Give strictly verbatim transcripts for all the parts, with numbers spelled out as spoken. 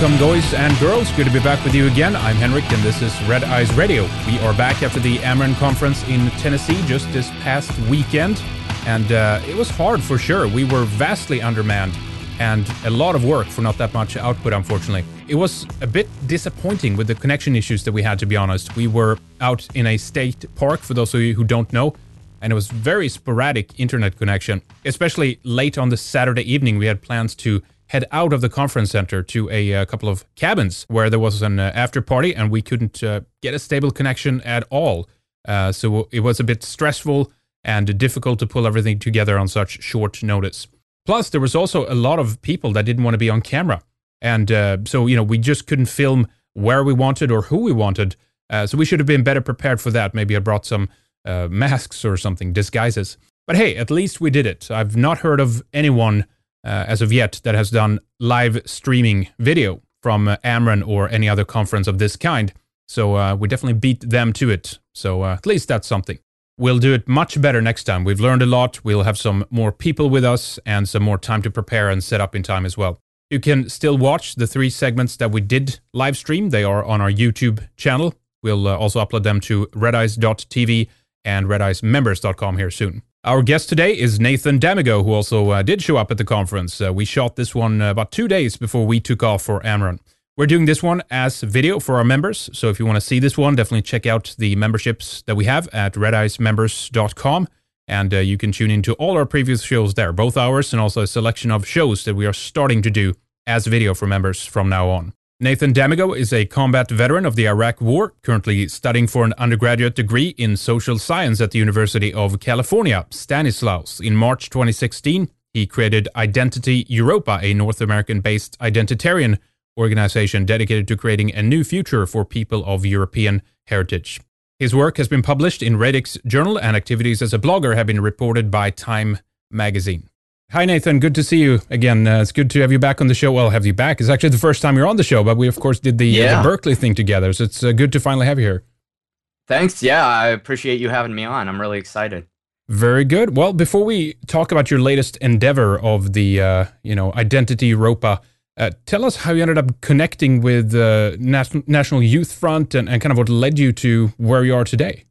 Welcome, guys and girls. Good to be back with you again. I'm Henrik, and this is Red Eyes Radio. We are back after the Amaran Conference in Tennessee just this past weekend, and uh, it was hard for sure. We were vastly undermanned, and a lot of work for not that much output, unfortunately. It was a bit disappointing with the connection issues that we had, to be honest. We were out in a state park, for those of you who don't know, and it was very sporadic internet connection. Especially late on the Saturday evening, we had plans to head out of the conference center to a, a couple of cabins where there was an uh, after party, and we couldn't uh, get a stable connection at all. Uh, so it was a bit stressful and difficult to pull everything together on such short notice. Plus, there was also a lot of people that didn't want to be on camera. And uh, so, you know, we just couldn't film where we wanted or who we wanted. Uh, so we should have been better prepared for that. Maybe I brought some uh, masks or something, disguises. But hey, at least we did it. I've not heard of anyone Uh, as of yet, that has done live streaming video from uh, Amaran or any other conference of this kind. So uh, we definitely beat them to it. So uh, at least that's something. We'll do it much better next time. We've learned a lot. We'll have some more people with us and some more time to prepare and set up in time as well. You can still watch the three segments that we did live stream. They are on our YouTube channel. We'll uh, also upload them to redeyes dot t v and redeyes members dot com here soon. Our guest today is Nathan Damigo, who also uh, did show up at the conference. Uh, we shot this one uh, about two days before we took off for Amaran. We're doing this one as video for our members, so if you want to see this one, definitely check out the memberships that we have at redeyes members dot com, and uh, you can tune into all our previous shows there, both ours and also a selection of shows that we are starting to do as video for members from now on. Nathan Damigo is a combat veteran of the Iraq War, currently studying for an undergraduate degree in social science at the University of California, Stanislaus. In March twenty sixteen, he created Identity Europa, a North American-based identitarian organization dedicated to creating a new future for people of European heritage. His work has been published in Radix Journal, and activities as a blogger have been reported by Time magazine. Hi, Nathan. Good to see you again. Uh, it's good to have you back on the show. Well, have you back. It's actually the first time you're on the show, but we, of course, did the, yeah. uh, the Berkeley thing together, so it's uh, good to finally have you here. Thanks. Yeah, I appreciate you having me on. I'm really excited. Very good. Well, before we talk about your latest endeavor of the, uh, you know, Identity Europa, uh, tell us how you ended up connecting with uh, Nas- National Youth Front and, and kind of what led you to where you are today.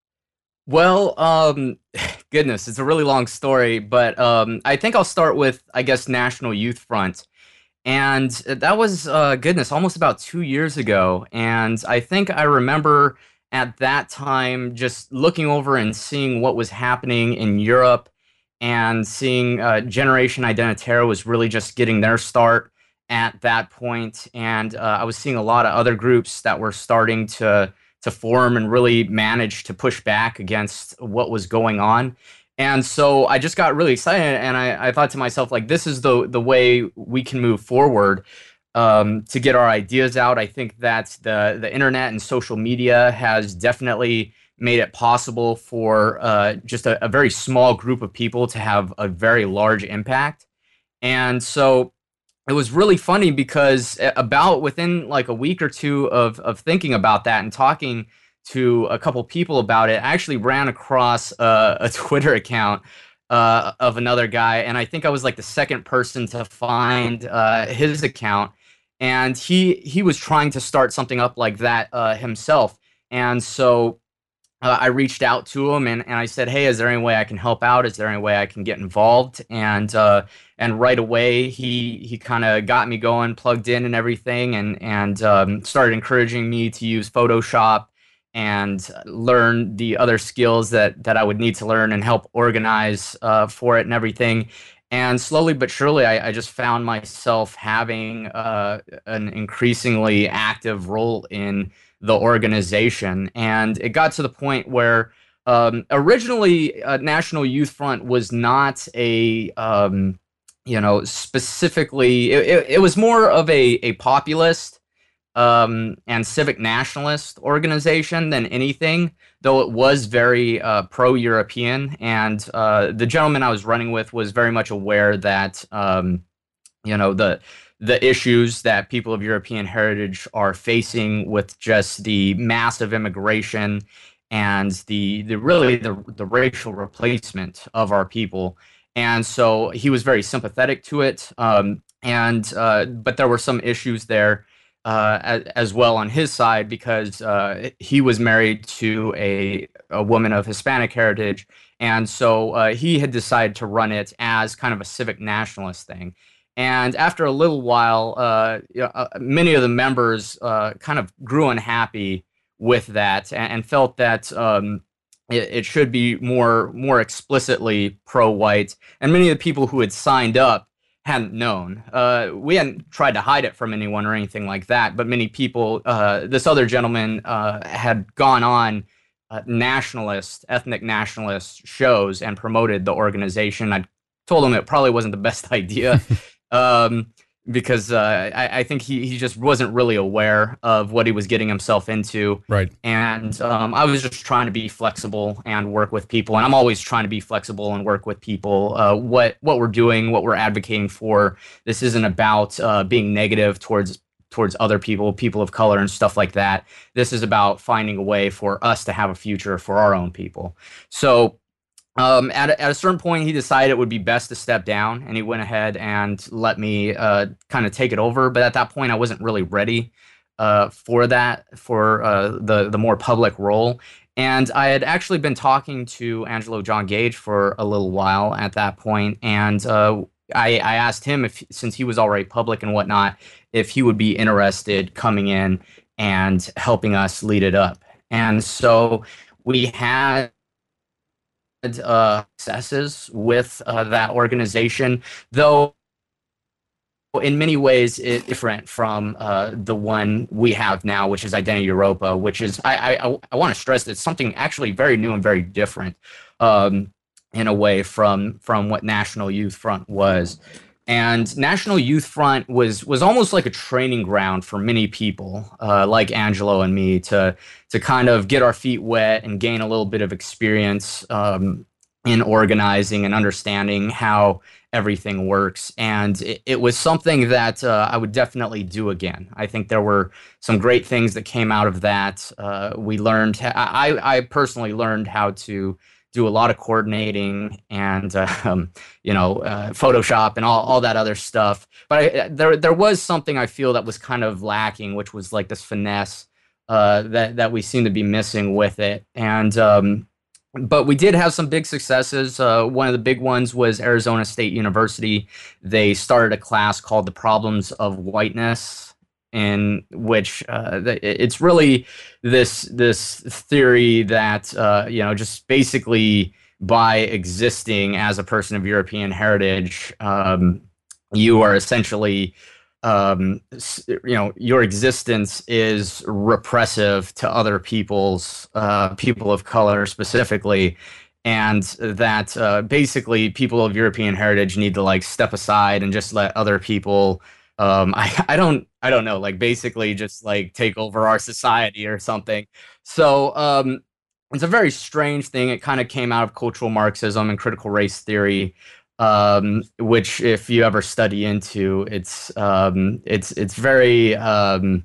Well, um, goodness, it's a really long story, but um, I think I'll start with, I guess, National Youth Front. And that was, uh, goodness, almost about two years ago. And I think I remember at that time just looking over and seeing what was happening in Europe and seeing uh, Generation Identitaire was really just getting their start at that point. And uh, I was seeing a lot of other groups that were starting to to form and really manage to push back against what was going on. And so I just got really excited, and I, I thought to myself, like, this is the the way we can move forward um, to get our ideas out. I think that the, the internet and social media has definitely made it possible for uh, just a, a very small group of people to have a very large impact. And so it was really funny because about within like a week or two of, of thinking about that and talking to a couple people about it, I actually ran across a, a Twitter account uh, of another guy. And I think I was like the second person to find uh, his account. And he he was trying to start something up like that uh, himself. And so uh, I reached out to him and, and I said, hey, is there any way I can help out? Is there any way I can get involved? And uh, and right away, he he kind of got me going, plugged in and everything, and, and um, started encouraging me to use Photoshop and learn the other skills that, that I would need to learn and help organize uh, for it and everything. And slowly but surely, I, I just found myself having uh, an increasingly active role in the organization. And it got to the point where um, originally uh, National Youth Front was not a, um, you know, specifically, it, it, it was more of a, a populist um, and civic nationalist organization than anything, though it was very uh, pro-European. And uh, the gentleman I was running with was very much aware that, um, you know, the the issues that people of European heritage are facing with just the massive immigration and the the really the, the racial replacement of our people. And so he was very sympathetic to it. Um, and uh, but there were some issues there uh, as, as well on his side because uh, he was married to a a woman of Hispanic heritage, and so uh, he had decided to run it as kind of a civic nationalist thing. And after a little while, uh, you know, uh, many of the members uh, kind of grew unhappy with that and, and felt that um, it, it should be more more explicitly pro-white. And many of the people who had signed up hadn't known. Uh, we hadn't tried to hide it from anyone or anything like that, but many people, uh, this other gentleman uh, had gone on uh, nationalist, ethnic nationalist shows and promoted the organization. I told him it probably wasn't the best idea. Um, because uh, I, I think he, he just wasn't really aware of what he was getting himself into. Right. And um, I was just trying to be flexible and work with people. And I'm always trying to be flexible and work with people. Uh, what what we're doing, what we're advocating for, this isn't about uh, being negative towards towards other people, people of color and stuff like that. This is about finding a way for us to have a future for our own people. So Um, at, a, at a certain point, he decided it would be best to step down, and he went ahead and let me uh, kind of take it over. But at that point, I wasn't really ready uh, for that, for uh, the the more public role. And I had actually been talking to Angelo John Gage for a little while at that point, and uh, I, I asked him if, since he was already public and whatnot, if he would be interested coming in and helping us lead it up. And so we had uh, successes with uh, that organization, though in many ways it's different from uh, the one we have now, which is Identity Europa, which is, I, I, I want to stress that it's something actually very new and very different um, in a way from, from what National Youth Front was. And National Youth Front was was almost like a training ground for many people, uh, like Angelo and me, to to kind of get our feet wet and gain a little bit of experience um, in organizing and understanding how everything works. And it, it was something that uh, I would definitely do again. I think there were some great things that came out of that. Uh, we learned, I, I personally learned how to do a lot of coordinating and um, you know uh, Photoshop and all, all that other stuff. But I, there there was something I feel that was kind of lacking, which was like this finesse uh, that that we seem to be missing with it. And um, but we did have some big successes. Uh, one of the big ones was Arizona State University. They started a class called The Problems of Whiteness, in which uh, it's really this this theory that uh, you know just basically by existing as a person of European heritage, um, you are essentially um, you know your existence is repressive to other people's uh, people of color specifically. And that uh, basically people of European heritage need to like step aside and just let other people Um, I, I don't I don't know, like basically just like take over our society or something. So um, it's a very strange thing. It kind of came out of cultural Marxism and critical race theory, um, which if you ever study into, it's um, it's it's very um,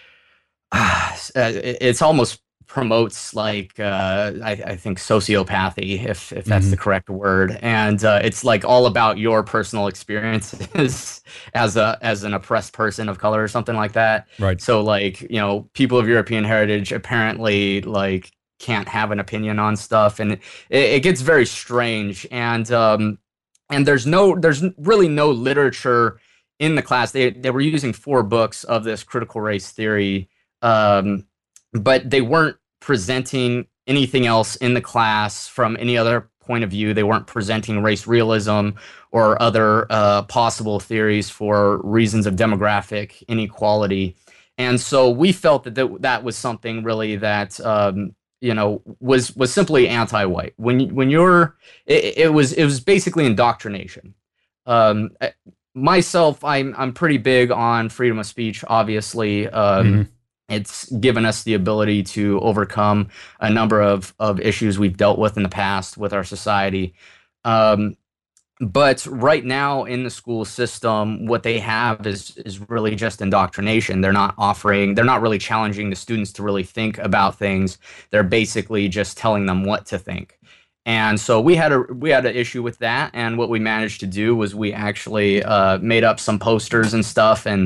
it's almost promotes like uh, I, I think sociopathy, if if that's mm-hmm. the correct word, and uh, it's like all about your personal experiences as a as an oppressed person of color or something like that. Right. So like you know people of European heritage apparently like can't have an opinion on stuff, and it, it gets very strange. And um, and there's no there's really no literature in the class. They they were using four books of this critical race theory, um, but they weren't presenting anything else in the class from any other point of view. They weren't presenting race realism or other uh, possible theories for reasons of demographic inequality. And so we felt that th- that was something really that um, you know was was simply anti-white. When when you're it, it was it was basically indoctrination. Um, myself, I'm I'm pretty big on freedom of speech, obviously. Um, mm-hmm. It's given us the ability to overcome a number of, of issues we've dealt with in the past with our society. Um, but right now in the school system, what they have is is really just indoctrination. They're not offering, they're not really challenging the students to really think about things. They're basically just telling them what to think. And so we had a we had an issue with that, and what we managed to do was we actually uh, made up some posters and stuff, and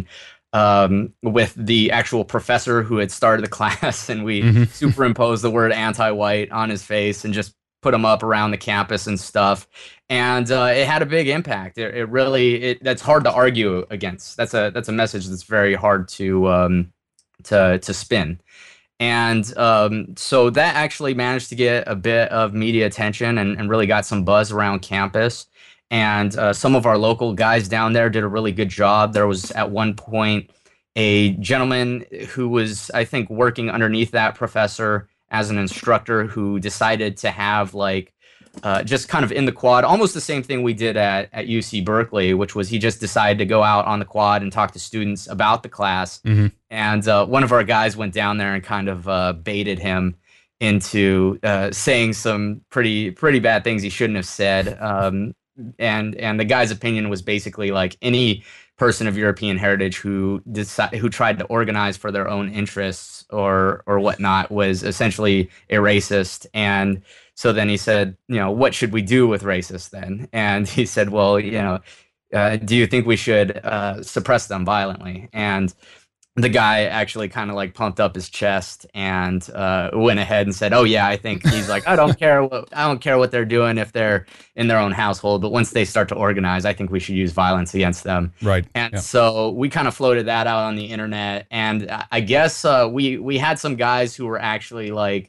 um, with the actual professor who had started the class, and we Hmm. superimposed the word anti-white on his face and just put them up around the campus and stuff. And uh, it had a big impact. It, it really it that's hard to argue against. That's a that's a message that's very hard to um, to to spin. And um, so that actually managed to get a bit of media attention and, and really got some buzz around campus. And uh, some of our local guys down there did a really good job. There was at one point a gentleman who was, I think, working underneath that professor as an instructor who decided to have like uh, just kind of in the quad, almost the same thing we did at, at U C Berkeley, which was he just decided to go out on the quad and talk to students about the class. Hmm. And uh, one of our guys went down there and kind of uh, baited him into uh, saying some pretty pretty bad things he shouldn't have said. Um, and and the guy's opinion was basically like any person of European heritage who decide, who tried to organize for their own interests or or whatnot was essentially a racist. And so then he said, you know, what should we do with racists then? And he said, well, you know, uh, do you think we should uh, suppress them violently? And the guy actually kind of like pumped up his chest and uh, went ahead and said, "Oh yeah, I think." He's like, "I don't care what I don't care what they're doing if they're in their own household, but once they start to organize, I think we should use violence against them." Right. And Yeah. so we kind of floated that out on the internet, and I I guess uh, we we had some guys who were actually like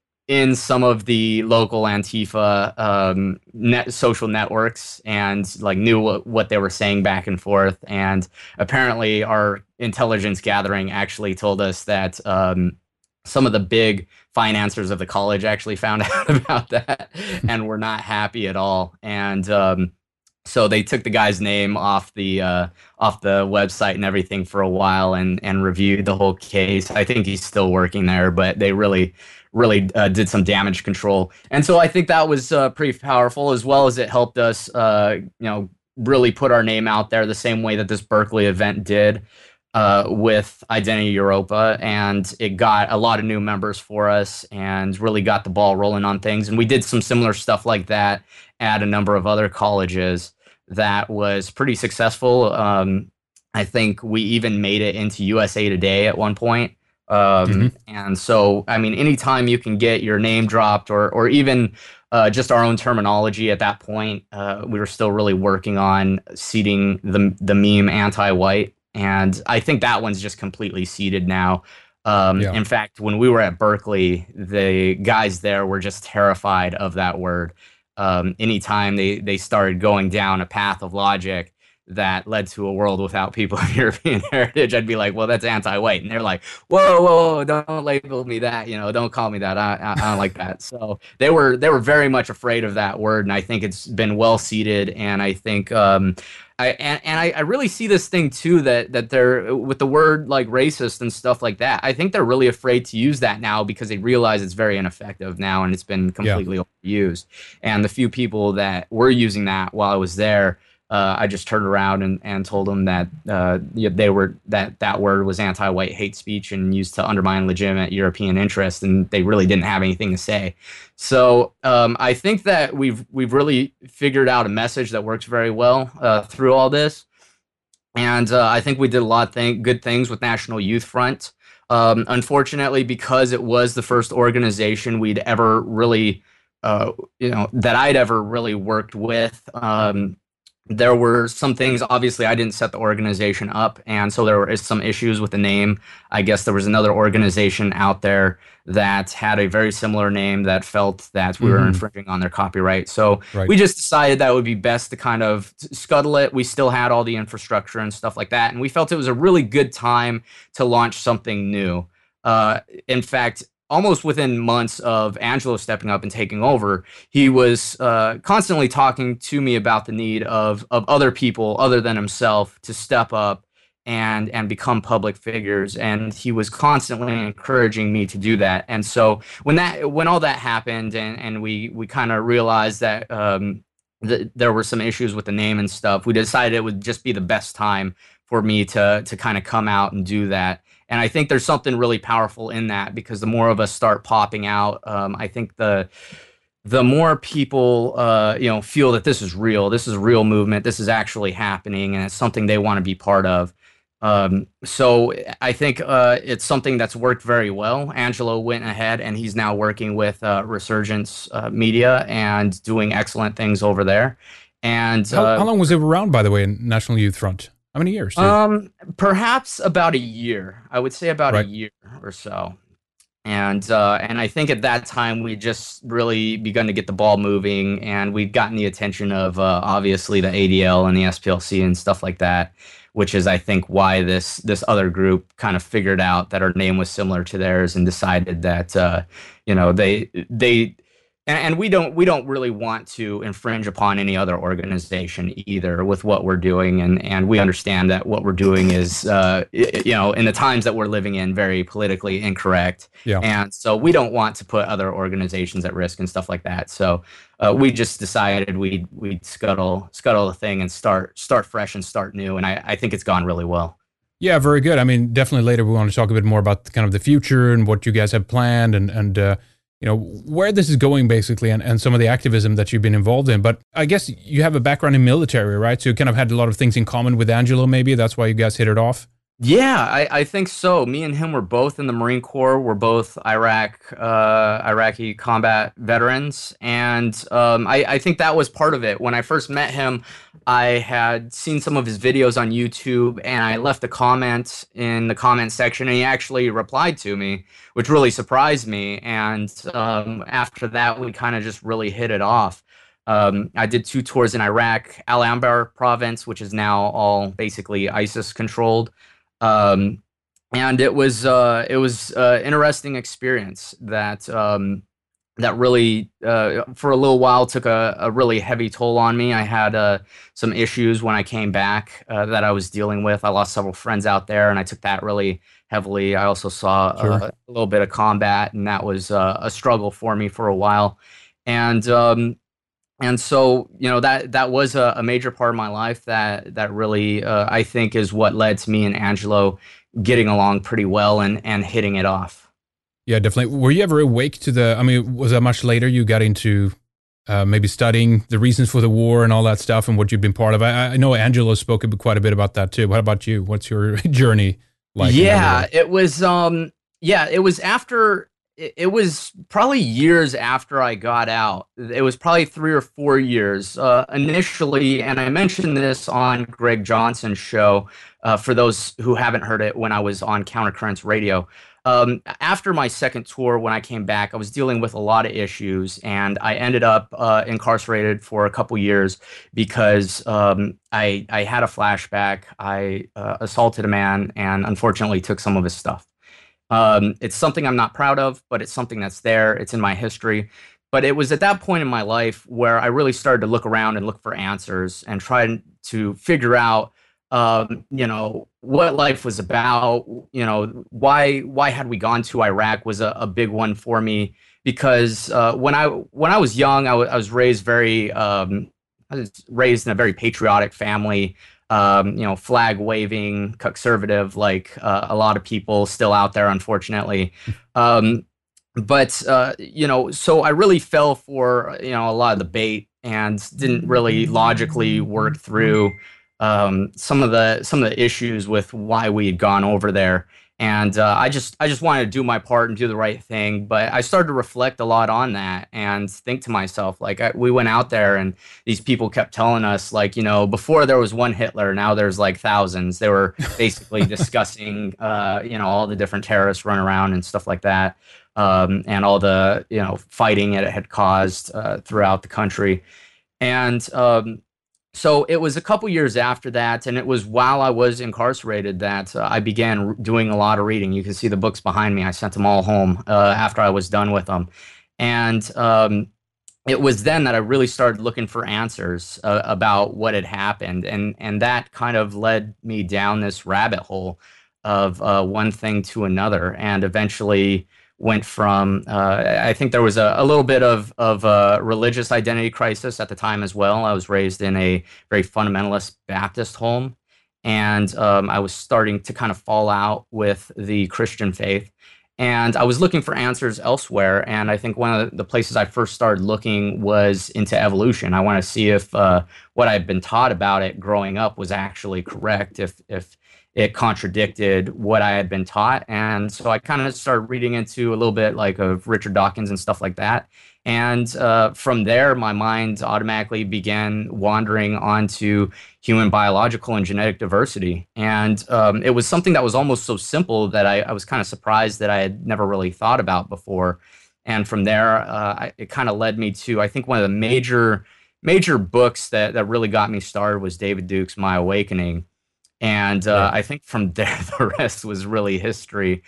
in some of the local Antifa um, net social networks and like knew what, what they were saying back and forth. And apparently, our intelligence gathering actually told us that um, some of the big financiers of the college actually found out about that and were not happy at all. And um, so they took the guy's name off the uh, off the website and everything for a while and and reviewed the whole case. I think he's still working there, but they really really uh, did some damage control. And so I think that was uh, pretty powerful, as well as it helped us, uh, you know, really put our name out there the same way that this Berkeley event did uh, with Identity Europa. And it got a lot of new members for us and really got the ball rolling on things. And we did some similar stuff like that at a number of other colleges that was pretty successful. Um, I think we even made it into U S A Today at one point. Um, Hmm. and so, I mean, anytime you can get your name dropped or, or even uh, just our own terminology at that point, uh, we were still really working on seeding the, the meme anti-white. And I think that one's just completely seeded now. Um, Yeah. In fact, when we were at Berkeley, the guys there were just terrified of that word. Um, anytime they, they started going down a path of logic that led to a world without people of European heritage, I'd be like, well, that's anti-white. And they're like, whoa, whoa, whoa, don't label me that. You know, don't call me that. I, I, I don't like that. So they were they were very much afraid of that word. And I think it's been well seeded. And I think um, I and, and I, I really see this thing, too, that that they're with the word like racist and stuff like that. I think they're really afraid to use that now because they realize it's very ineffective now and it's been completely Yeah. overused. And the few people that were using that while I was there, Uh, I just turned around and, and told them that uh, yeah, they were that that word was anti-white hate speech and used to undermine legitimate European interests, and they really didn't have anything to say. So um, I think that we've we've really figured out a message that works very well uh, through all this, and uh, I think we did a lot of th- good things with National Youth Front. Um, unfortunately, because it was the first organization we'd ever really, uh, you know, that I'd ever really worked with. Um, There were some things, obviously, I didn't set the organization up, and so there were some issues with the name. I guess there was another organization out there that had a very similar name that felt that we were Mhm. infringing on their copyright. So Right. we just decided that it would be best to kind of scuttle it. We still had all the infrastructure and stuff like that, and we felt it was a really good time to launch something new. Uh, in fact, almost within months of Angelo stepping up and taking over, he was uh, constantly talking to me about the need of of other people other than himself to step up and and become public figures, and he was constantly encouraging me to do that. And so when that when all that happened, and and we we kind of realized that um, th- there were some issues with the name and stuff, we decided it would just be the best time for me to to kind of come out and do that. And I think there's something really powerful in that because the more of us start popping out, um, I think the the more people, uh, you know, feel that this is real, this is a real movement, this is actually happening, and it's something they want to be part of. Um, so I think uh, it's something that's worked very well. Angelo went ahead and he's now working with uh, Resurgence uh, Media and doing excellent things over there. And How, uh, how long was it around, by the way, in National Youth Front? How many years? um, perhaps about a year. I would say about a Right. year or so. And uh, and I think at that time we just really begun to get the ball moving, and we'd gotten the attention of uh, obviously the A D L and the S P L C and stuff like that, which is I think why this this other group kind of figured out that our name was similar to theirs and decided that uh, you know they they and, and we don't we don't really want to infringe upon any other organization either with what we're doing, and and we understand that what we're doing is uh, you know in the times that we're living in very politically incorrect. Yeah. And so we don't want to put other organizations at risk and stuff like that. So uh, we just decided we'd we'd scuttle scuttle the thing and start start fresh and start new. And I, I think it's gone really well. Yeah, very good. I mean, definitely later we want to talk a bit more about the, kind of the future and what you guys have planned and and uh, you know where this is going basically, and, and some of the activism that you've been involved in. But I guess you have a background in military, right? So you kind of had a lot of things in common with Angelo. Maybe that's why you guys hit it off. Yeah, I, I think so. Me and him were both in the Marine Corps. We're both Iraq, uh, Iraqi combat veterans, and um, I, I think that was part of it. When I first met him, I had seen some of his videos on YouTube, and I left a comment in the comment section, and he actually replied to me, which really surprised me. And um, after that, we kind of just really hit it off. Um, I did two tours in Iraq, Al Anbar province, which is now all basically ISIS controlled. Um, and it was uh, it was uh, interesting experience that um, that really uh, for a little while took a, a really heavy toll on me. I had uh, some issues when I came back uh, that I was dealing with. I lost several friends out there, and I took that really heavily. I also saw Sure. uh, a little bit of combat, and that was uh, a struggle for me for a while. And um, and so, you know, that that was a, a major part of my life that that really uh, I think is what led to me and Angelo getting along pretty well and and hitting it off. Yeah, definitely. Were you ever awake to the? I mean, was that much later you got into uh, maybe studying the reasons for the war and all that stuff and what you've been part of? I, I know Angelo spoke a bit- quite a bit about that too. What about you? What's your journey like? in that Yeah, regard? it was um yeah, it was after it, it was probably years after I got out. It was probably three or four years uh, initially, and I mentioned this on Greg Johnson's show uh, for those who haven't heard it when I was on Countercurrents Radio. Um, after my second tour, when I came back, I was dealing with a lot of issues, and I ended up uh, incarcerated for a couple years because um, I I had a flashback. I uh, assaulted a man, and unfortunately took some of his stuff. Um, it's something I'm not proud of, but it's something that's there. It's in my history. But it was at that point in my life where I really started to look around and look for answers and try to figure out, um, you know, what life was about. You know, why why had we gone to Iraq was a, a big one for me because uh, when I when I was young, I, w- I was raised very um, I was raised in a very patriotic family. Um, you know, flag waving, conservative, like uh, a lot of people still out there, unfortunately. Um, but uh, you know, so I really fell for you know a lot of the bait and didn't really logically work through um, some of the some of the issues with why we had gone over there. And uh, I just I just wanted to do my part and do the right thing. But I started to reflect a lot on that and think to myself, like I, we went out there and these people kept telling us, like, you know, before there was one Hitler, now there's like thousands. They were basically discussing, uh, you know, all the different terrorists run around and stuff like that, um, and all the you know fighting it had caused uh, throughout the country. And um, so it was a couple years after that, and it was while I was incarcerated that uh, I began r- doing a lot of reading. You can see the books behind me. I sent them all home uh, after I was done with them, and um, it was then that I really started looking for answers uh, about what had happened, and and that kind of led me down this rabbit hole of uh, one thing to another, and eventually went from uh, I think there was a, a little bit of of a religious identity crisis at the time as well. I was raised in a very fundamentalist Baptist home, and um, I was starting to kind of fall out with the Christian faith. And I was looking for answers elsewhere. And I think one of the places I first started looking was into evolution. I want to see if uh, what I'd been taught about it growing up was actually correct, if if it contradicted what I had been taught. And so I kind of started reading into a little bit like of Richard Dawkins and stuff like that. And uh, from there, my mind automatically began wandering onto human biological and genetic diversity. And um, it was something that was almost so simple that I, I was kind of surprised that I had never really thought about before. And from there, uh, I, it kind of led me to, I think, one of the major, major books that, that really got me started was David Duke's My Awakening. And uh, I think from there, the rest was really history.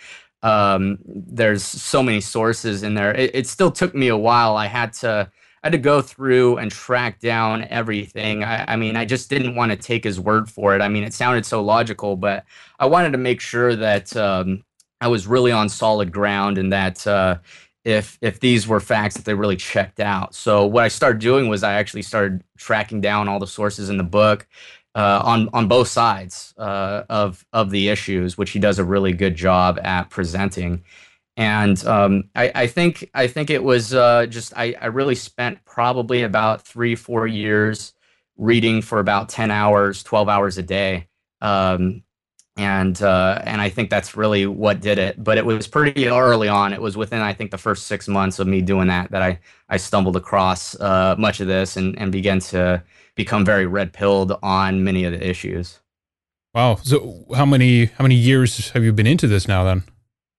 Um, there's so many sources in there. It, it still took me a while. I had to, I had to go through and track down everything. I, I mean, I just didn't want to take his word for it. I mean, it sounded so logical, but I wanted to make sure that um, I was really on solid ground, and that uh, if if these were facts, that they really checked out. So what I started doing was I actually started tracking down all the sources in the book. Uh, on on both sides uh, of of the issues, which he does a really good job at presenting. And um, I, I think I think it was uh, just I, I really spent probably about three four years reading for about ten hours, twelve hours a day, um, and uh, and I think that's really what did it. But it was pretty early on. It was within, I think, the first six months of me doing that that I I stumbled across uh, much of this and and began to become very red-pilled on many of the issues. Wow. So how many how many years have you been into this now then?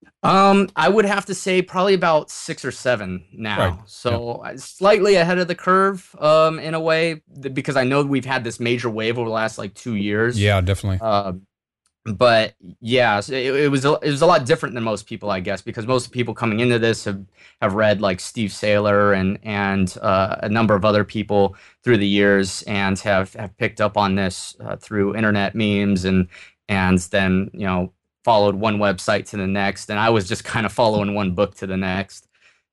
Um, I would have to say probably about six or seven now. Right. So yeah. Slightly ahead of the curve, um, in a way, because I know we've had this major wave over the last like two years. Yeah, definitely. Uh, but yeah, so it, it was a, it was a lot different than most people, I guess, because most people coming into this have, have read like Steve Saylor and and uh, a number of other people through the years, and have, have picked up on this uh, through internet memes, and and then you know followed one website to the next, and I was just kind of following one book to the next.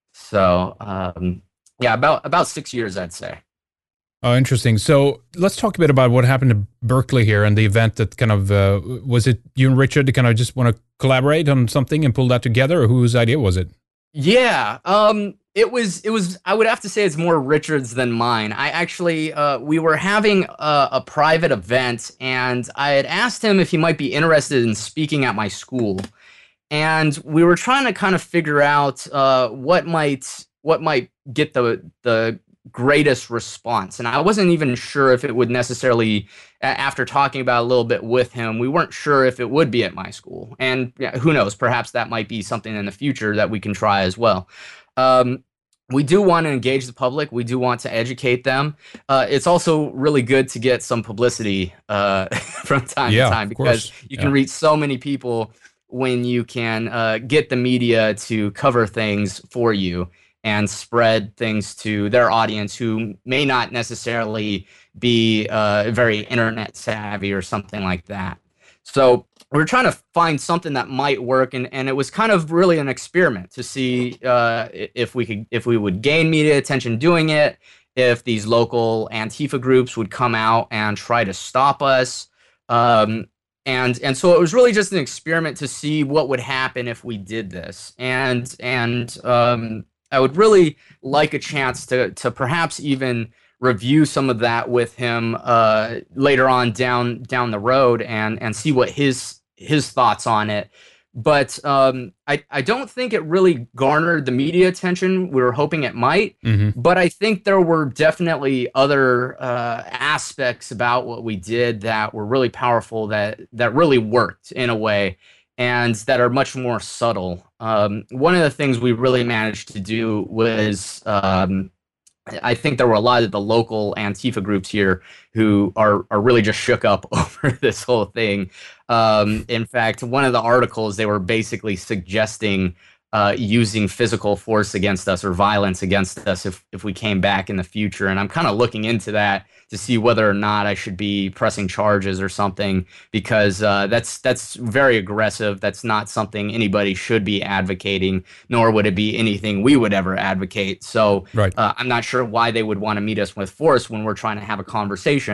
So um, yeah, about about six years, I'd say. Oh, interesting. So let's talk a bit about what happened to Berkeley here and the event that kind of, uh, was it you and Richard to kind of just want to collaborate on something and pull that together, or whose idea was it? Yeah, um, it was, it was, I would have to say it's more Richard's than mine. I actually, uh, we were having a, a private event, and I had asked him if he might be interested in speaking at my school. And we were trying to kind of figure out uh, what might, what might get the, the, greatest response. And I wasn't even sure if it would necessarily, after talking about it a little bit with him, we weren't sure if it would be at my school. And yeah, who knows, perhaps that might be something in the future that we can try as well. Um, we do want to engage the public. We do want to educate them. Uh, it's also really good to get some publicity uh, from time yeah, to time, because you yeah. can reach so many people when you can uh, get the media to cover things for you and spread things to their audience who may not necessarily be uh, very internet savvy or something like that. So we're trying to find something that might work, and, and it was kind of really an experiment to see uh, if we could, if we would gain media attention doing it, if these local Antifa groups would come out and try to stop us. Um, and and so it was really just an experiment to see what would happen if we did this. And and um, I would really like a chance to to perhaps even review some of that with him uh, later on down down the road, and and see what his his thoughts on it. But um, I I don't think it really garnered the media attention we were hoping it might. Mm-hmm. But I think there were definitely other uh, aspects about what we did that were really powerful, that that really worked in a way, and that are much more subtle. Um, one of the things we really managed to do was, um, I think there were a lot of the local Antifa groups here who are, are really just shook up over this whole thing. Um, in fact, one of the articles, they were basically suggesting uh, using physical force against us or violence against us if, if we came back in the future. And I'm kind of looking into that to see whether or not I should be pressing charges or something, because uh, that's that's very aggressive. That's not something anybody should be advocating, nor would it be anything we would ever advocate. So right. uh, I'm not sure why they would want to meet us with force when we're trying to have a conversation.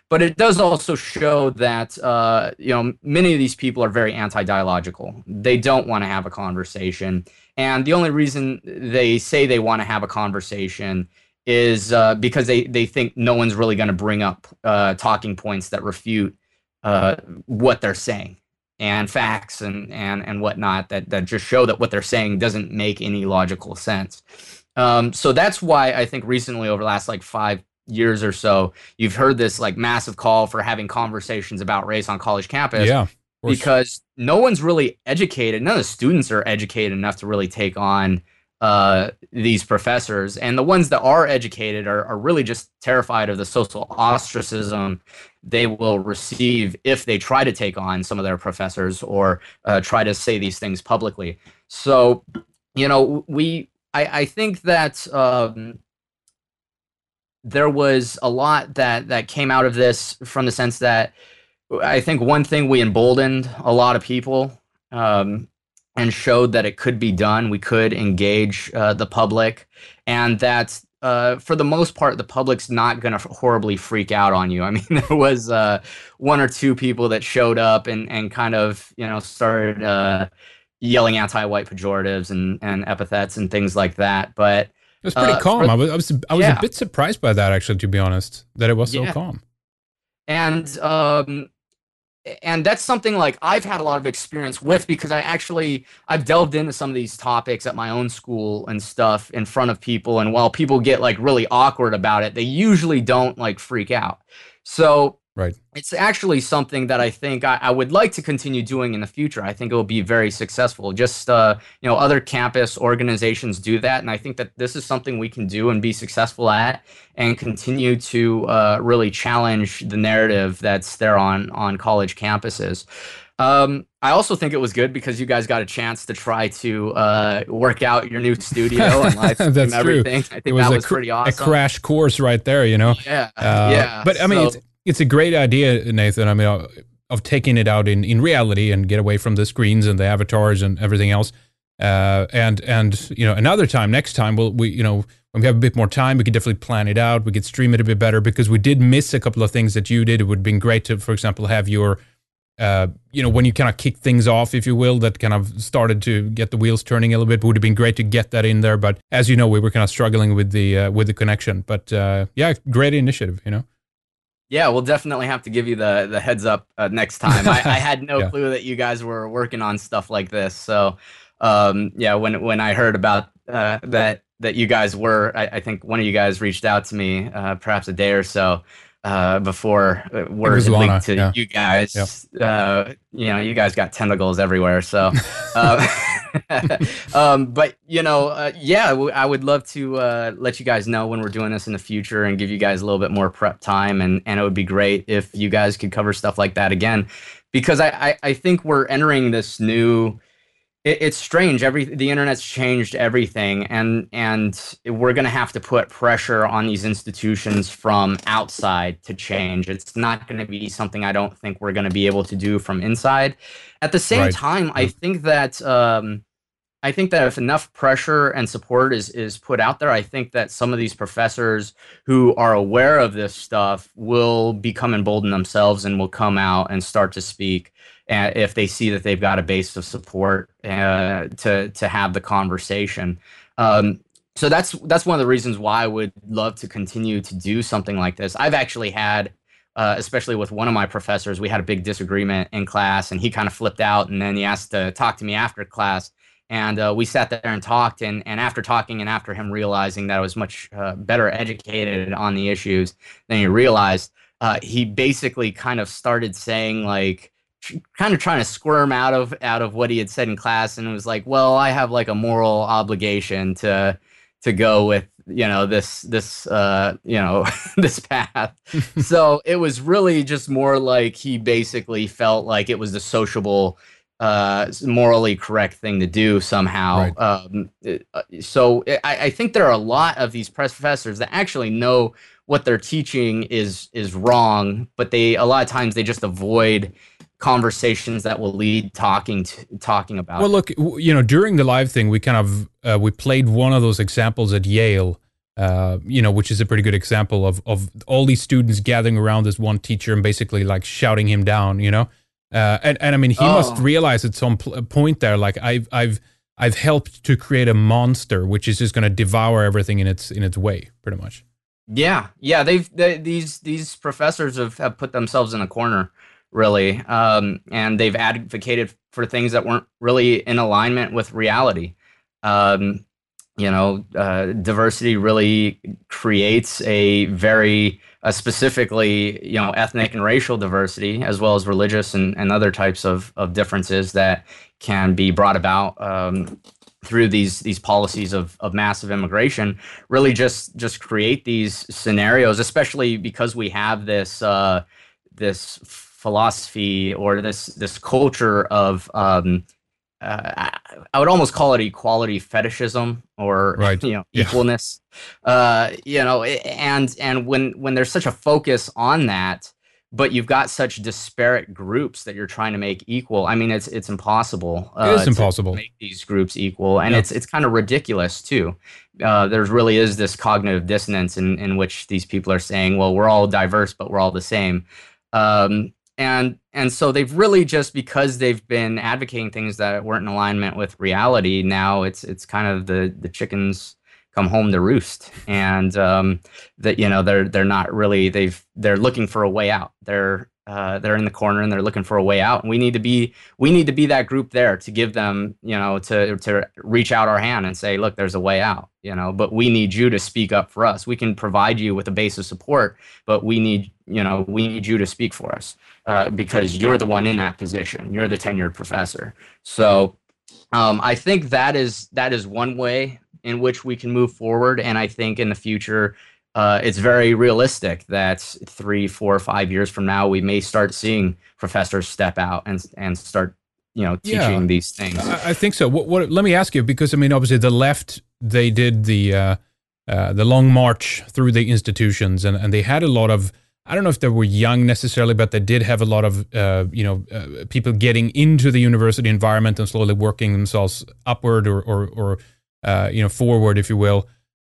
but it does also show that uh, you know many of these people are very anti-dialogical. They don't want to have a conversation, and the only reason they say they want to have a conversation is uh, because they they think no one's really going to bring up uh, talking points that refute uh, what they're saying, and facts and and and whatnot that that just show that what they're saying doesn't make any logical sense. Um, so that's why I think recently, over the last like five years or so, you've heard this like massive call for having conversations about race on college campus. Yeah, because no one's really educated. None of the students are educated enough to really take on uh, these professors. And the ones that are educated are, are really just terrified of the social ostracism they will receive if they try to take on some of their professors or uh, try to say these things publicly. So, you know, we, I, I think that um, there was a lot that, that came out of this from the sense that I think one thing, we emboldened a lot of people um, and showed that it could be done. We could engage uh, the public, and that uh, for the most part, the public's not going to horribly freak out on you. I mean, there was uh, one or two people that showed up and, and kind of, you know, started uh, yelling anti-white pejoratives and, and epithets and things like that. But it was pretty uh, calm. For, I was I was, I was yeah. a bit surprised by that, actually, to be honest, that it was so yeah. calm. And um, and that's something like I've had a lot of experience with, because I actually I've delved into some of these topics at my own school and stuff in front of people. And while people get like really awkward about it, they usually don't like freak out. So right. It's actually something that I think I, I would like to continue doing in the future. I think it will be very successful. Just, uh, you know, other campus organizations do that. And I think that this is something we can do and be successful at, and continue to uh, really challenge the narrative that's there on, on college campuses. Um, I also think it was good because you guys got a chance to try to uh, work out your new studio and live stream That's everything. True. I think was that was cr- pretty awesome. A crash course right there, you know? Yeah, uh, yeah. But I mean, so, it's, It's a great idea, Nathan. I mean, of, of taking it out in, in reality and get away from the screens and the avatars and everything else. Uh, and and you know, another time, next time, we'll we you know when we have a bit more time, we could definitely plan it out. We could stream it a bit better, because we did miss a couple of things that you did. It would have been great to, for example, have your uh, you know, when you kind of kick things off, if you will, that kind of started to get the wheels turning a little bit. It would have been great to get that in there. But as you know, we were kind of struggling with the uh, with the connection. But uh, yeah, great initiative, you know. Yeah, we'll definitely have to give you the the heads up uh, next time. I, I had no yeah. clue that you guys were working on stuff like this. So, um, yeah, when when I heard about uh, that that you guys were, I, I think one of you guys reached out to me, uh, perhaps a day or so uh, before word linked to yeah. you guys. Yeah. Uh, you know, you guys got tentacles everywhere. So. Uh, um, but you know, uh, yeah, w- I would love to uh, let you guys know when we're doing this in the future and give you guys a little bit more prep time, and, and it would be great if you guys could cover stuff like that again, because I, I, I think we're entering this new. It, it's strange. Every the internet's changed everything, and and we're gonna have to put pressure on these institutions from outside to change. It's not gonna be something I don't think we're gonna be able to do from inside. At the same right. time, I think that. Um, I think that if enough pressure and support is, is put out there, I think that some of these professors who are aware of this stuff will become emboldened themselves and will come out and start to speak uh, if they see that they've got a base of support uh, to to have the conversation. Um, so that's that's one of the reasons why I would love to continue to do something like this. I've actually had, uh, especially with one of my professors, we had a big disagreement in class, and he kind of flipped out, and then he asked to talk to me after class. And uh, we sat there and talked, and, and after talking and after him realizing that I was much uh, better educated on the issues than he realized, uh, he basically kind of started saying, like, tr- kind of trying to squirm out of out of what he had said in class, and it was like, well, I have like a moral obligation to to go with, you know, this this uh, you know this path. So it was really just more like he basically felt like it was the sociable, uh morally correct thing to do somehow. Right. Um so I, I think there are a lot of these professors that actually know what they're teaching is is wrong, but they a lot of times they just avoid conversations that will lead talking to talking about well it. Look, you know, during the live thing, we kind of uh, we played one of those examples at Yale Uh, you know, which is a pretty good example of of all these students gathering around this one teacher and basically like shouting him down. You know, uh, and and I mean, he oh. must realize at some pl- point there, like I've I've I've helped to create a monster which is just going to devour everything in its in its way, pretty much. Yeah, yeah, they've they, these these professors have, have put themselves in a corner, really, um, and they've advocated for things that weren't really in alignment with reality. Um, you know, uh, diversity really creates a very uh, specifically, you know, ethnic and racial diversity, as well as religious and, and other types of, of differences that can be brought about um, through these these policies of, of massive immigration. Really, just just create these scenarios, especially because we have this uh, this philosophy or this this culture of um, Uh, I would almost call it equality fetishism, or right. you know, yeah. equalness. Uh, you know, and and when when there's such a focus on that, but you've got such disparate groups that you're trying to make equal. I mean, it's it's impossible. Uh, it is impossible to make these groups equal, and yeah. it's it's kind of ridiculous too. Uh, there really is this cognitive dissonance in in which these people are saying, well, we're all diverse, but we're all the same. Um, And and so they've really just because they've been advocating things that weren't in alignment with reality. Now it's it's kind of the the chickens come home to roost, and um, that you know they're they're not really they've they're looking for a way out. They're uh, they're in the corner and they're looking for a way out. And we need to be we need to be that group there to give them, you know, to to reach out our hand and say, look, there's a way out. You know, but we need you to speak up for us. We can provide you with a base of support, but we need you know we need you to speak for us. Uh, because you're the one in that position. You're the tenured professor. So um, I think that is that is one way in which we can move forward. And I think in the future, uh, it's very realistic that three, four, five years from now, we may start seeing professors step out and and start, you know, teaching yeah, these things. I, I think so. What, what? Let me ask you, because I mean, obviously, the left, they did the uh, uh, the long march through the institutions, and, and they had a lot of. I don't know if they were young necessarily, but they did have a lot of, uh, you know, uh, people getting into the university environment and slowly working themselves upward or, or, or uh, you know, forward, if you will.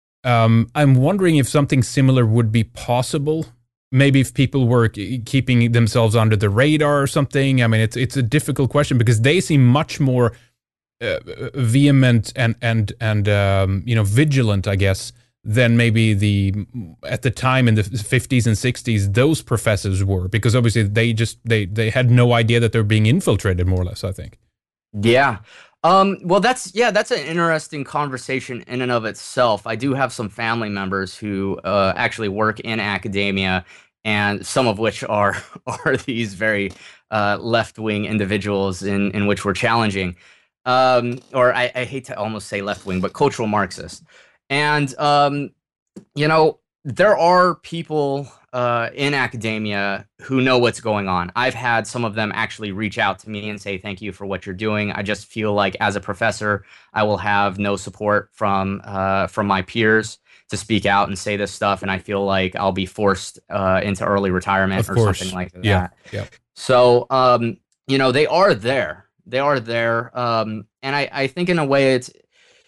Um, I'm wondering if something similar would be possible. Maybe if people were keeping themselves under the radar or something. I mean, it's it's a difficult question because they seem much more uh, vehement and and and um, you know, vigilant, I guess, than maybe the at the time in the fifties and sixties those professors were, because obviously they just they they had no idea that they're being infiltrated, more or less, I think. Yeah. Um, well, that's yeah, that's an interesting conversation in and of itself. I do have some family members who uh, actually work in academia, and some of which are are these very uh, left-wing individuals in in which we're challenging, um, or I, I hate to almost say left-wing, but cultural Marxists. And, um, you know, there are people uh, in academia who know what's going on. I've had some of them actually reach out to me and say, thank you for what you're doing. I just feel like as a professor, I will have no support from uh, from my peers to speak out and say this stuff. And I feel like I'll be forced uh, into early retirement of or course. something like that. Yeah. Yeah. So, um, you know, they are there. They are there. Um, and I, I think in a way it's...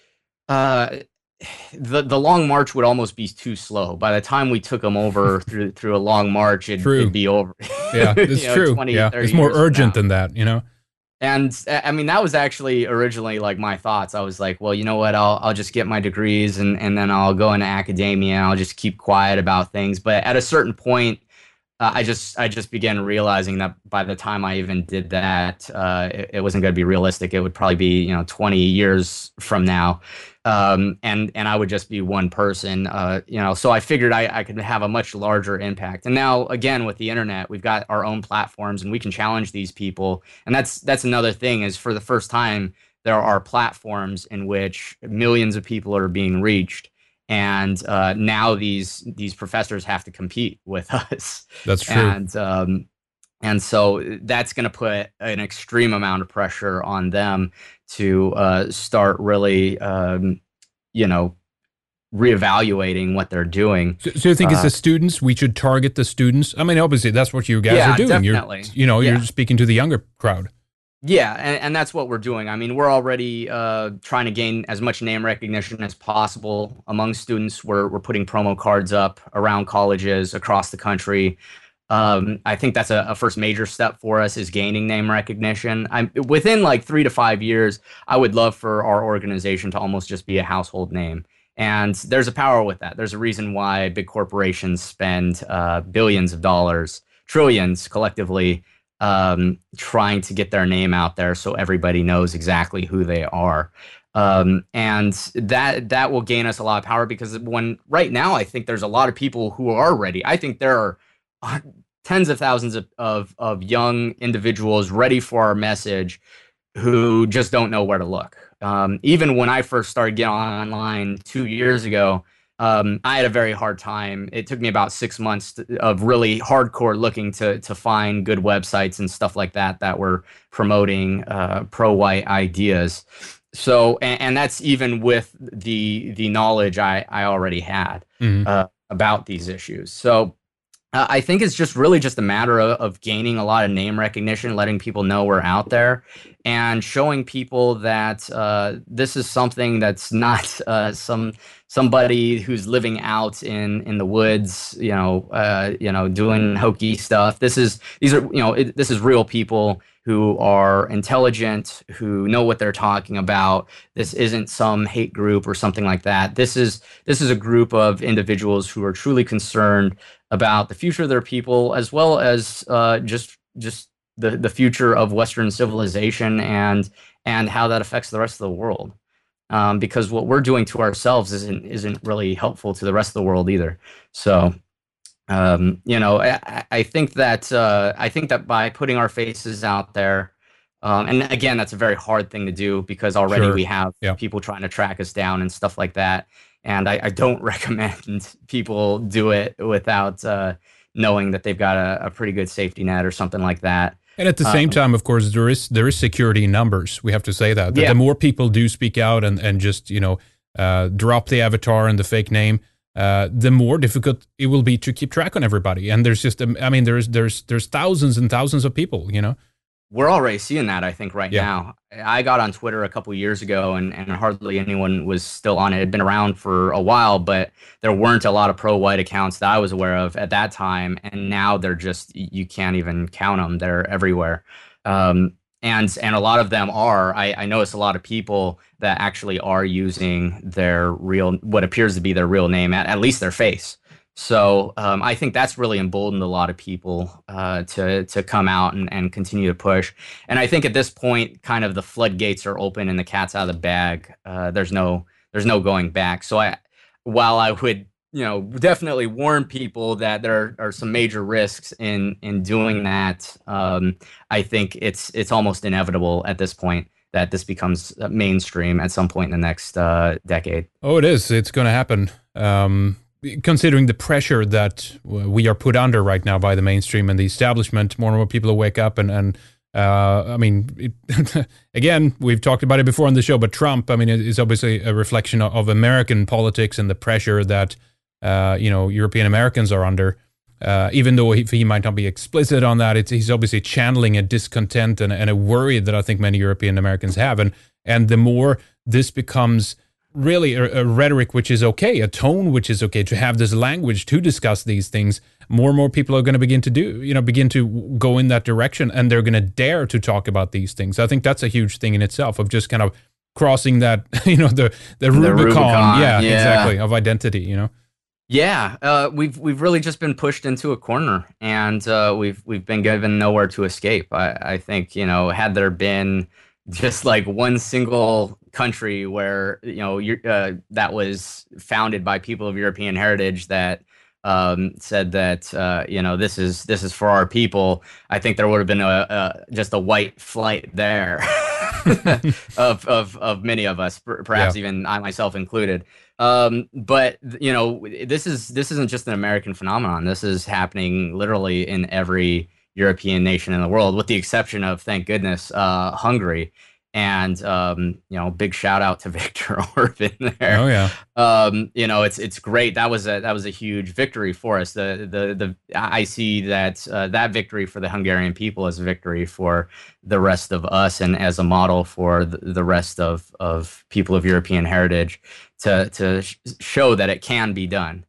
Uh, The the long march would almost be too slow. By the time we took them over through through a long march, it'd, it'd be over. Yeah, it's you know, true. twenty, yeah, it's more urgent than that, you know. And I mean, that was actually originally like my thoughts. I was like, well, you know what? I'll I'll just get my degrees and and then I'll go into academia. And I'll just keep quiet about things. But at a certain point, uh, I just I just began realizing that by the time I even did that, uh, it, it wasn't going to be realistic. It would probably be, you know, twenty years from now. Um, and and I would just be one person, uh, you know. So I figured I, I could have a much larger impact. And now, again, with the internet, we've got our own platforms, and we can challenge these people. And that's that's another thing is for the first time there are platforms in which millions of people are being reached, and uh, now these these professors have to compete with us. That's true. And um, and so that's going to put an extreme amount of pressure on them to uh, start really, um, you know, reevaluating what they're doing. So, so you think uh, it's the students? We should target the students? I mean, obviously, that's what you guys yeah, are doing. Definitely. You're, you know, yeah. you're speaking to the younger crowd. Yeah, and, and that's what we're doing. I mean, we're already uh, trying to gain as much name recognition as possible among students. We're we're putting promo cards up around colleges across the country. Um, I think that's a, a first major step for us is gaining name recognition. I'm within like three to five years. I would love for our organization to almost just be a household name. And there's a power with that. There's a reason why big corporations spend uh, billions of dollars, trillions collectively, um, trying to get their name out there so everybody knows exactly who they are. Um, and that that will gain us a lot of power because when right now I think there's a lot of people who are ready. I think there are uh, tens of thousands of, of of young individuals ready for our message who just don't know where to look. Um, even when I first started getting online two years ago, um, I had a very hard time. It took me about six months to, of really hardcore looking to to find good websites and stuff like that that were promoting uh, pro-white ideas. So, and, and that's even with the the knowledge I I already had Mm-hmm. uh, about these issues. So. Uh, I think it's just really just a matter of, of gaining a lot of name recognition, letting people know we're out there, and showing people that uh, this is something that's not uh, some somebody who's living out in, in the woods, you know, uh, you know, doing hokey stuff. This is these are you know it, this is real people who are intelligent, who know what they're talking about. This isn't some hate group or something like that. This is this is a group of individuals who are truly concerned about the future of their people, as well as uh, just just the the future of Western civilization and and how that affects the rest of the world. Um, because what we're doing to ourselves isn't isn't really helpful to the rest of the world either. So. Um, you know, I, I think that uh, I think that by putting our faces out there, um, and again, that's a very hard thing to do because already Sure. we have Yeah. people trying to track us down and stuff like that. And I, I don't recommend people do it without uh, knowing that they've got a, a pretty good safety net or something like that. And at the same Um, time, of course, there is there is security in numbers. We have to say that. That yeah, the more people do speak out and, and just, you know, uh, drop the avatar and the fake name, uh, the more difficult it will be to keep track on everybody. And there's just, um, I mean, there's there's there's thousands and thousands of people, you know. we're already seeing that, I think, right Yeah. now. I got on Twitter a couple years ago, and, and hardly anyone was still on it. It had been around for a while, but there weren't a lot of pro-white accounts that I was aware of at that time. And now they're just, you can't even count them. They're everywhere. Um, and and a lot of them are, I, I notice a lot of people that actually are using their real, what appears to be their real name, at, at least their face. So um, I think that's really emboldened a lot of people uh, to to come out and, and continue to push. And I think at this point, kind of the floodgates are open and the cat's out of the bag. Uh, there's no there's no going back. So I, while I would you know definitely warn people that there are some major risks in in doing that, um, I think it's it's almost inevitable at this point that this becomes mainstream at some point in the next uh, decade. Oh, it is. It's going to happen. Um, considering the pressure that we are put under right now by the mainstream and the establishment, more and more people will wake up and, and uh, I mean, it, again, we've talked about it before on the show, but Trump, I mean, is obviously a reflection of, of American politics and the pressure that, uh, you know, European Americans are under. Uh, even though he, he might not be explicit on that, it's, he's obviously channeling a discontent and, and a worry that I think many European Americans have. And, and the more this becomes really a, a rhetoric which is okay, a tone which is okay, to have this language to discuss these things, more and more people are going to begin to do, you know, begin to go in that direction, and they're going to dare to talk about these things. I think that's a huge thing in itself, of just kind of crossing that, you know, the the, the Rubicon, Rubicon, yeah, yeah. exactly, of identity, you know. Yeah, uh, we've we've really just been pushed into a corner, and uh, we've we've been given nowhere to escape. I, I think you know, had there been just like one single country where you know uh, that was founded by people of European heritage that um, said that uh, you know this is this is for our people, I think there would have been a, a just a white flight there of of of many of us, perhaps Yeah. even I myself included. Um, but you know, this is this isn't just an American phenomenon. This is happening literally in every European nation in the world, with the exception of, thank goodness, uh, Hungary. And um, you know, big shout out to Victor Orban there. Oh yeah. Um, you know, it's it's great. That was a that was a huge victory for us. The the the I see that uh, that victory for the Hungarian people as a victory for the rest of us, and as a model for the, the rest of of people of European heritage, to to sh- show that it can be done.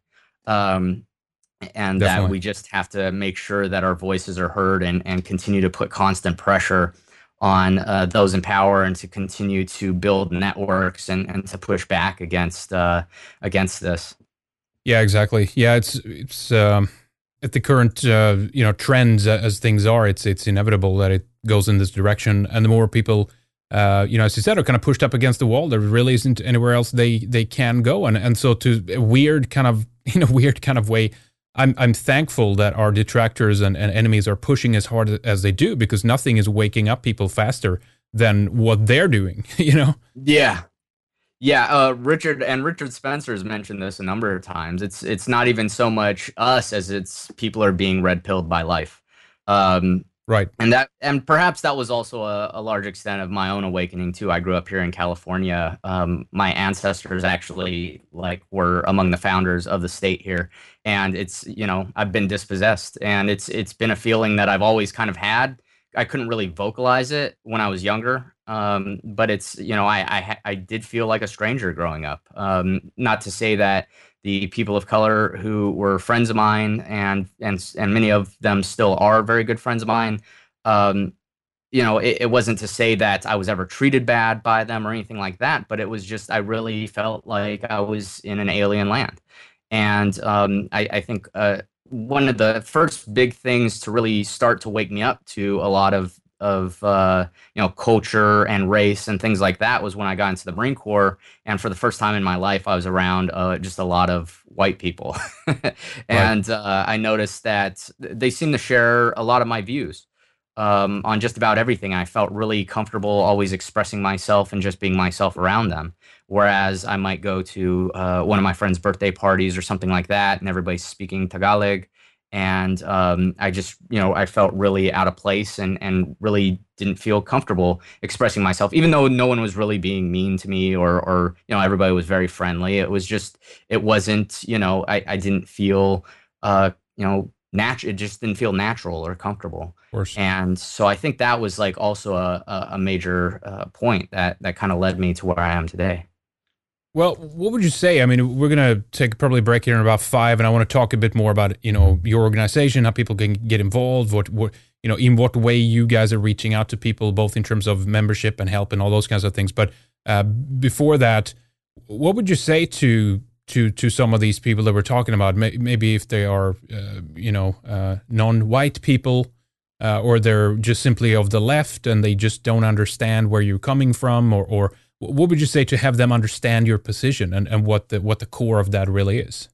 Um, and that Definitely. we just have to make sure that our voices are heard, and, and continue to put constant pressure on uh, those in power, and to continue to build networks, and, and to push back against uh, against this. Yeah, exactly. Yeah, it's it's um, at the current uh, you know trends as things are, it's it's inevitable that it goes in this direction, and the more people, uh, you know, as you said, are kind of pushed up against the wall, there really isn't anywhere else they they can go, and and so to a weird kind of in a weird kind of way, I'm I'm thankful that our detractors and, and enemies are pushing as hard as they do, because nothing is waking up people faster than what they're doing. You know. Yeah, yeah. Uh, Richard and Richard Spencer has mentioned this a number of times. It's it's not even so much us as it's people are being red pilled by life. Um, Right. and that and perhaps that was also a, a large extent of my own awakening too. I grew up here in California. Um, my ancestors actually like were among the founders of the state here, and it's you know I've been dispossessed, and it's it's been a feeling that I've always kind of had. I couldn't really vocalize it when I was younger, um, but it's you know I I, ha- I did feel like a stranger growing up. Um, not to say that the people of color who were friends of mine, and and and many of them still are very good friends of mine. Um, you know, it, it wasn't to say that I was ever treated bad by them or anything like that, but it was just I really felt like I was in an alien land. And um, I, I think uh, one of the first big things to really start to wake me up to a lot of of uh, you know culture and race and things like that was when I got into the Marine Corps, and for the first time in my life, I was around uh, just a lot of white people, Right. and uh, I noticed that they seem to share a lot of my views um, on just about everything. I felt really comfortable always expressing myself and just being myself around them. Whereas I might go to uh, one of my friends' birthday parties or something like that, and everybody's speaking Tagalog, and um, I just, you know, I felt really out of place, and and really didn't feel comfortable expressing myself, even though no one was really being mean to me, or or you know, everybody was very friendly. It was just, it wasn't, you know, I I didn't feel, uh, you know, natural. It just didn't feel natural or comfortable. Of course. And so I think that was like also a a, a major uh, point that that kind of led me to where I am today. Well, what would you say? I mean, we're going to take probably a break here in about five, and I want to talk a bit more about, you know, your organization, how people can get involved, what, what, you know, in what way you guys are reaching out to people, both in terms of membership and help and all those kinds of things. But uh, before that, what would you say to to to some of these people that we're talking about? Maybe if they are, uh, you know, uh, non-white people, uh, or they're just simply of the left and they just don't understand where you're coming from, or or what would you say to have them understand your position, and, and what the what the core of that really is?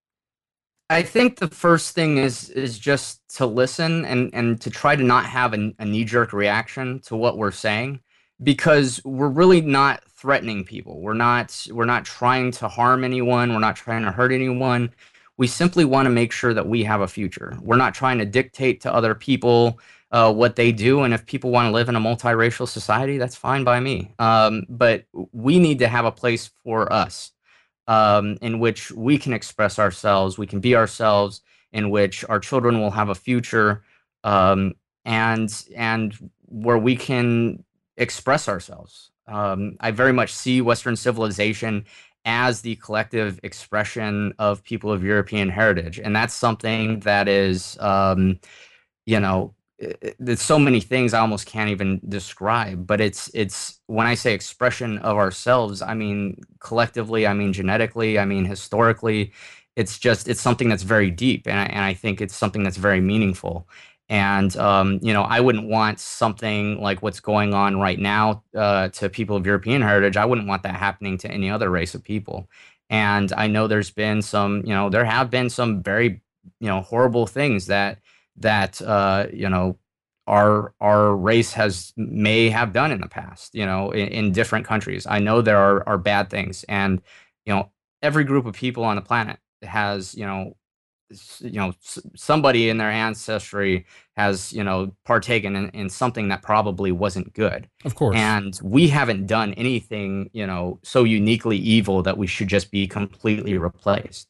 I think the first thing is is just to listen, and and to try to not have a, a knee jerk reaction to what we're saying, because we're really not threatening people. We're not we're not trying to harm anyone. We're not trying to hurt anyone. We simply want to make sure that we have a future. We're not trying to dictate to other people uh, what they do. And if people want to live in a multiracial society, that's fine by me. Um, but we need to have a place for us, um, in which we can express ourselves, we can be ourselves, in which our children will have a future, um, and and where we can express ourselves. Um, I very much see Western civilization as the collective expression of people of European heritage, and that's something that is, um, you know, i- there's so many things I almost can't even describe. But it's it's when I say expression of ourselves, I mean collectively, I mean genetically, I mean historically. It's just it's something that's very deep, and I, and I think it's something that's very meaningful. And um, you know, I wouldn't want something like what's going on right now uh, to people of European heritage. I wouldn't want that happening to any other race of people. And I know there's been some, you know, there have been some very, you know, horrible things that that uh, you know our our race has may have done in the past, you know, in, in different countries. I know there are are bad things, and you know, every group of people on the planet has, you know, you know, somebody in their ancestry has, you know, partaken in, in something that probably wasn't good. Of course. And we haven't done anything, you know, so uniquely evil that we should just be completely replaced.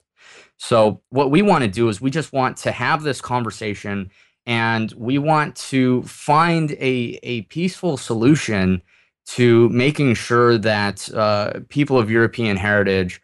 So what we want to do is we just want to have this conversation, and we want to find a, a peaceful solution to making sure that uh, people of European heritage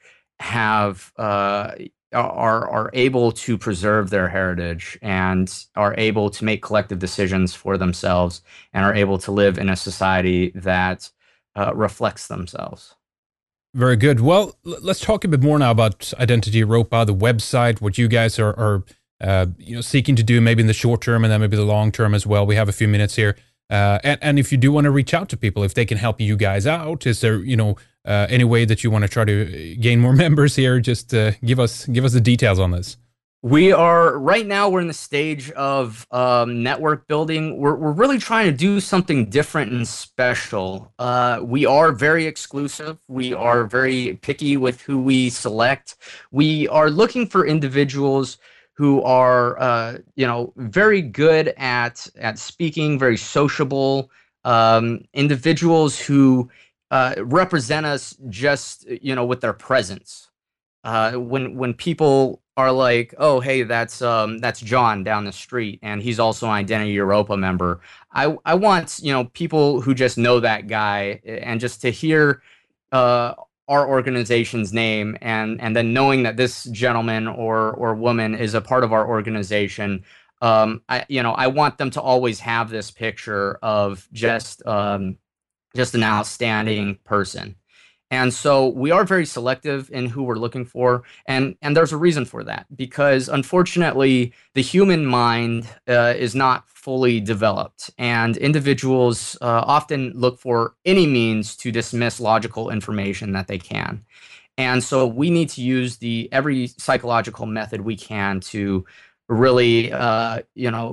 have uh, are are able to preserve their heritage and are able to make collective decisions for themselves and are able to live in a society that uh, reflects themselves. Very good. Well, let's talk a bit more now about Identity Europa, the website, what you guys are, are uh, you know, seeking to do maybe in the short term and then maybe the long term as well. We have a few minutes here. Uh, and, and if you do want to reach out to people, if they can help you guys out, is there, you know, uh, any way that you want to try to gain more members here? Just uh, give us give us the details on this. We are right now. We're in the stage of um, network building. We're we're really trying to do something different and special. Uh, we are very exclusive. We are very picky with who we select. We are looking for individuals who are, uh, you know, very good at at speaking, very sociable, um, individuals who uh, represent us just, you know, with their presence. Uh, when when people are like, oh, hey, that's um, that's John down the street, and he's also an Identity Europa member. I I want, you know, people who just know that guy, and just to hear uh, our organization's name, and and then knowing that this gentleman or or woman is a part of our organization. Um, I you know I want them to always have this picture of just um, just an outstanding person. And so we are very selective in who we're looking for, and and there's a reason for that, because unfortunately the human mind uh, is not fully developed, and individuals uh, often look for any means to dismiss logical information that they can. And so we need to use the every psychological method we can to really uh, you know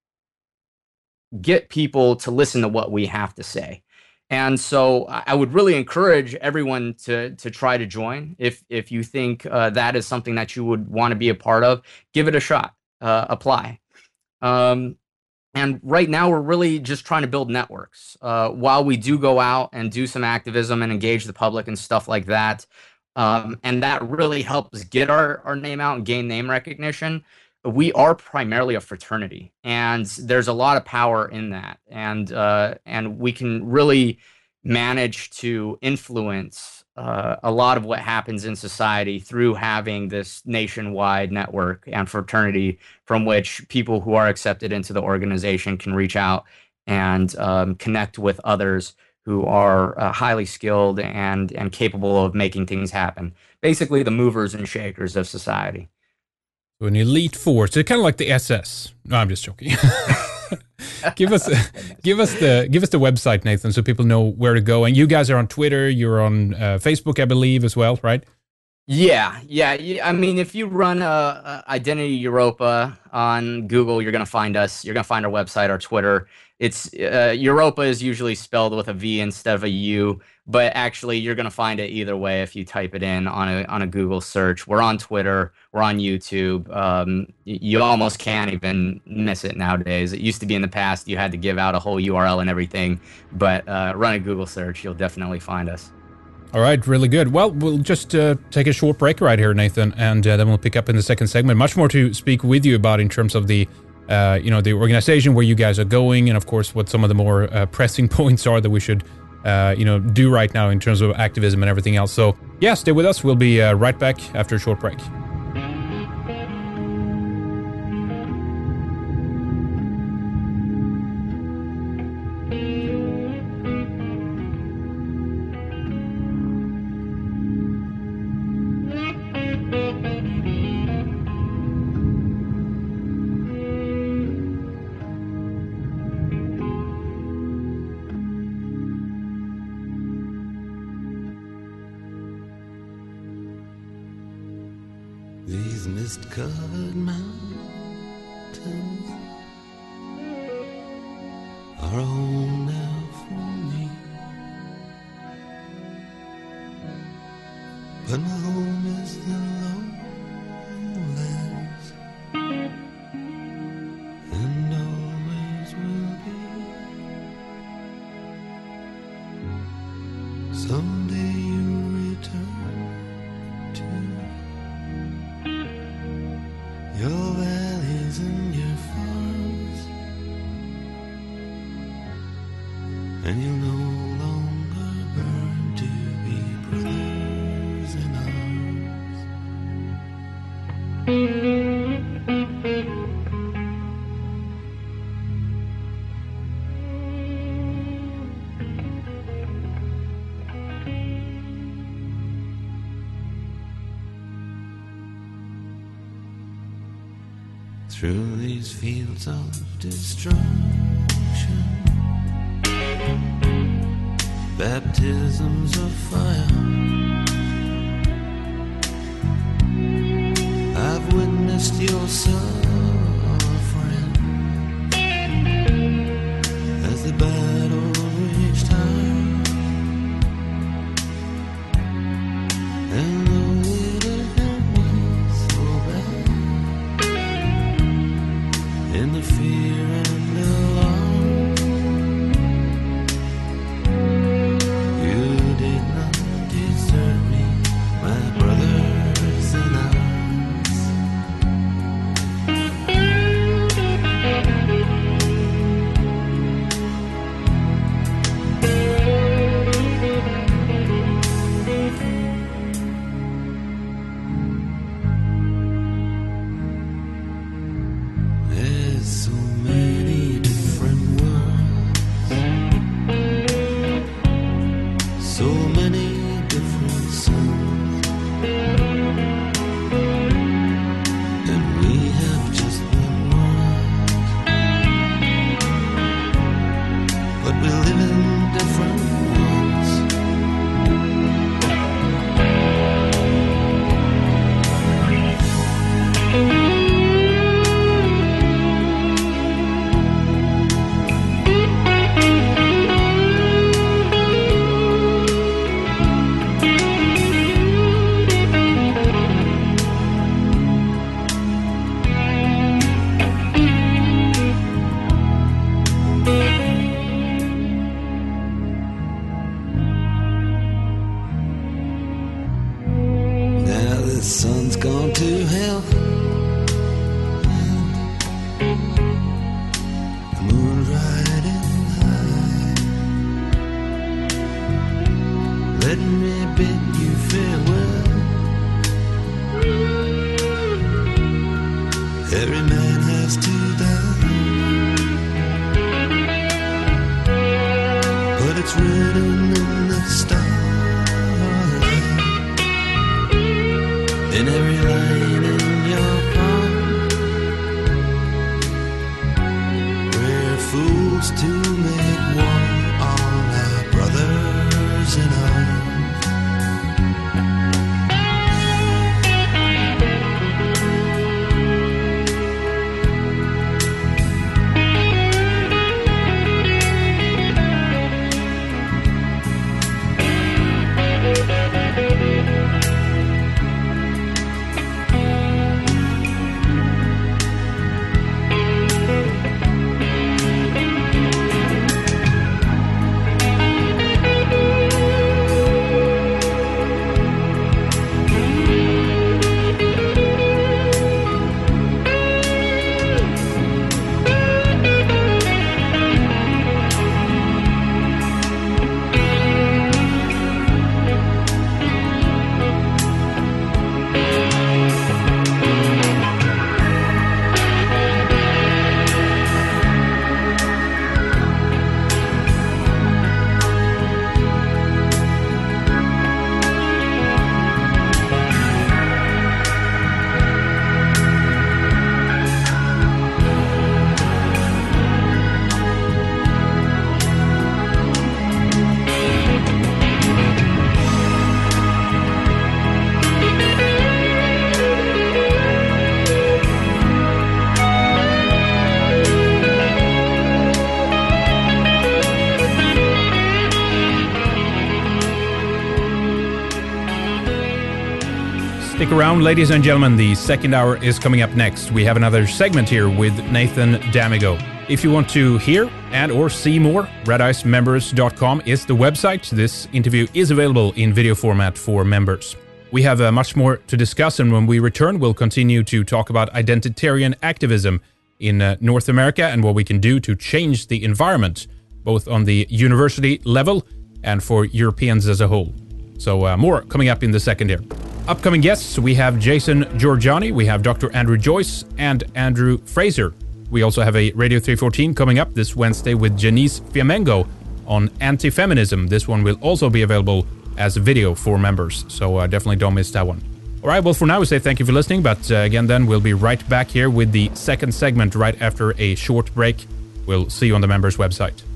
get people to listen to what we have to say. And so I would really encourage everyone to to try to join. If if you think uh, that is something that you would want to be a part of, give it a shot. Uh, apply. Um, and right now we're really just trying to build networks. Uh, while we do go out and do some activism and engage the public and stuff like that, um, and that really helps get our, our name out and gain name recognition. We are primarily a fraternity, and there's a lot of power in that, and uh, and we can really manage to influence uh, a lot of what happens in society through having this nationwide network and fraternity from which people who are accepted into the organization can reach out and um, connect with others who are uh, highly skilled and and capable of making things happen. Basically, the movers and shakers of society. An elite force. It's kind of like the S S. No, I'm just joking. give us, give us the, give us the website, Nathan, so people know where to go. And you guys are on Twitter. You're on uh, Facebook, I believe, as well, right? Yeah, yeah. I mean, if you run uh, Identity Europa on Google, you're gonna find us. You're gonna find our website, our Twitter. It's uh, Europa is usually spelled with a V instead of a U, but actually you're gonna find it either way if you type it in on a on a Google search. We're on Twitter. We're on YouTube. Um, you almost can't even miss it nowadays. It used to be in the past you had to give out a whole U R L and everything, but uh, run a Google search. You'll definitely find us. All right, really good. Well, we'll just uh, take a short break right here, Nathan, and uh, then we'll pick up in the second segment. Much more to speak with you about in terms of the, uh, you know, the organization, where you guys are going, and of course, what some of the more uh, pressing points are that we should, uh, you know, do right now in terms of activism and everything else. So, yeah, stay with us. We'll be uh, right back after a short break. These mist-covered mountains are home now for me, but my home is the lowlands your valleys and your farms, and you'll no longer burn to be brothers in through these fields of destruction. Baptisms of fire, I've witnessed your suffering as the battle reached high, and though it hurt me so bad in the fear and alarm, Stick around, ladies and gentlemen. The second hour is coming up next. We have another segment here with Nathan D'Amigo. If you want to hear and or see more, red ice members dot com is the website. This interview is available in video format for members. We have uh, much more to discuss, and when we return, we'll continue to talk about identitarian activism in uh, North America and what we can do to change the environment, both on the university level and for Europeans as a whole. So uh, more coming up in the second here. Upcoming guests, we have Jason Giorgiani, we have Doctor Andrew Joyce, and Andrew Fraser. We also have a Radio three fourteen coming up this Wednesday with Janice Fiamengo on anti-feminism. This one will also be available as a video for members, so uh, definitely don't miss that one. All right, well, for now, we say thank you for listening, but uh, again, then we'll be right back here with the second segment right after a short break. We'll see you on the members' website.